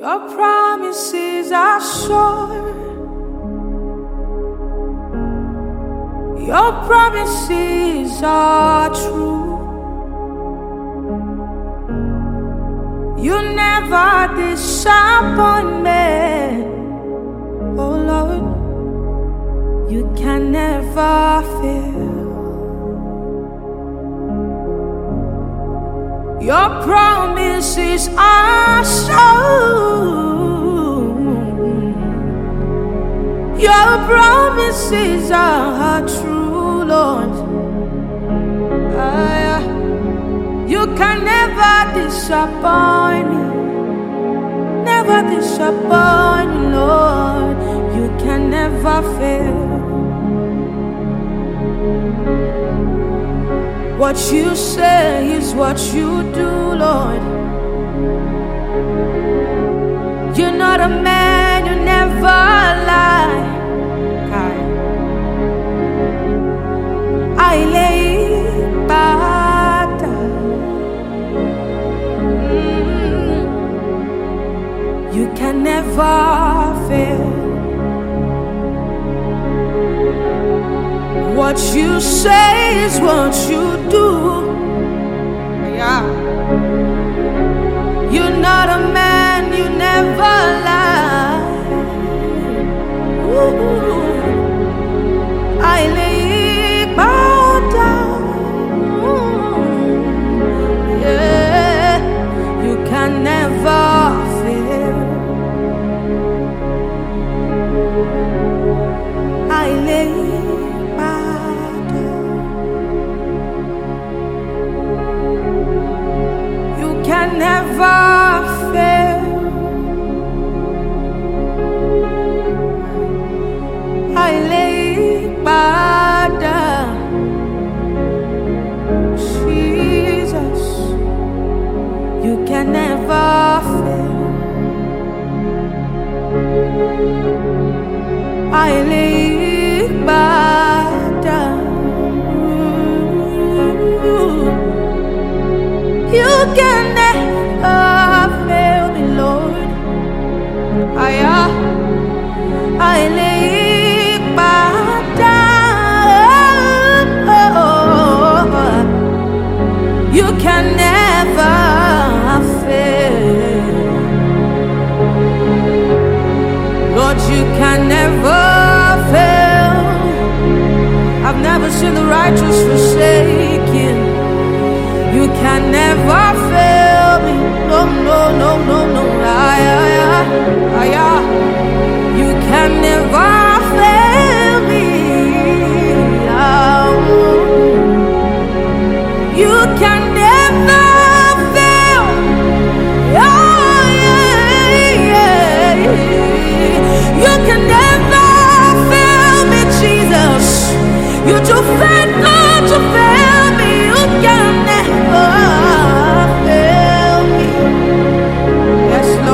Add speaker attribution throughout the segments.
Speaker 1: Your promises are sure. Your promises are true. You never disappoint me. Oh Lord, you can never fail. Your promises are sure. Your promises are true, Lord. You can never disappoint me. Never disappoint me, Lord. You can never fail. What you say is what you do, Lord. You're not a man, you never lie. I lay back. You can never fail. What you say is what you do. Yeah. You're not a man, you never lie. Ooh. I lay down. Yeah. You can never fail. I lay can never fail. I lay down. Jesus, you can never fail. I lay down. You can never fail me, Lord. I lay down. You can never fail. Lord, you can never fail. I've never seen the righteous forsaken. You can never fail me. No, no, no, no, no. You can never fail me. You can never fail. You can never fail me, Jesus. You're too faithful to fail me. You can never fail me. Yes, Lord.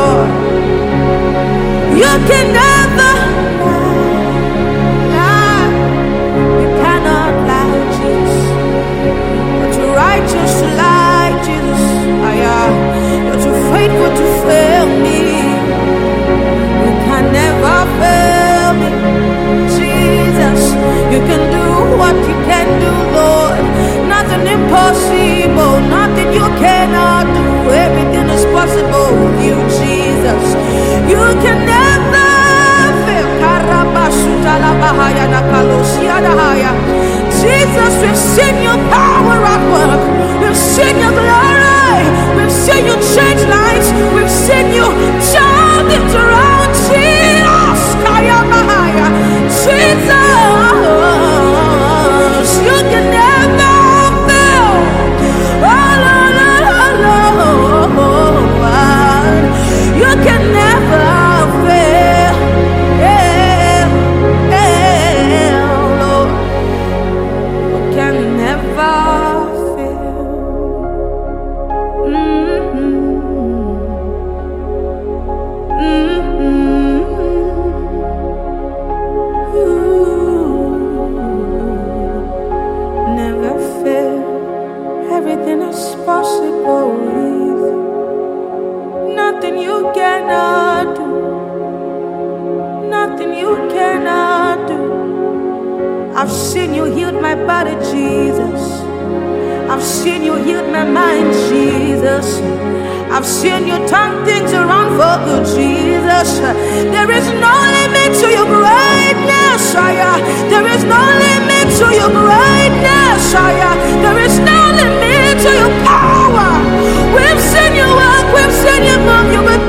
Speaker 1: cannot do. Nothing you cannot do. I've seen you heal my body, Jesus. I've seen you heal my mind, Jesus. I've seen you turn things around for good, Jesus. There is no limit to your greatness, there is no limit to your greatness, there is no limit to your power. We've seen you work, we've seen you move, you will